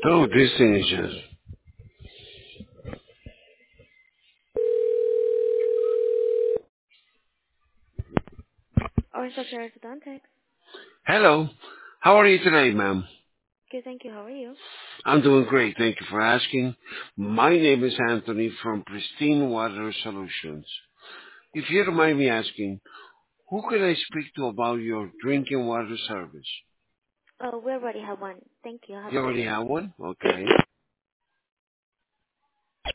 Oh, this thing is just... Orange Doctor Orthodontics. Hello. How are you today, ma'am? Good, thank you. How are you? I'm doing great. Thank you for asking. My name is Anthony from Pristine Water Solutions. If you don't mind me asking, who can I speak to about your drinking water service? Oh, we already have one. Thank you. Have You a good already day. have one? Okay.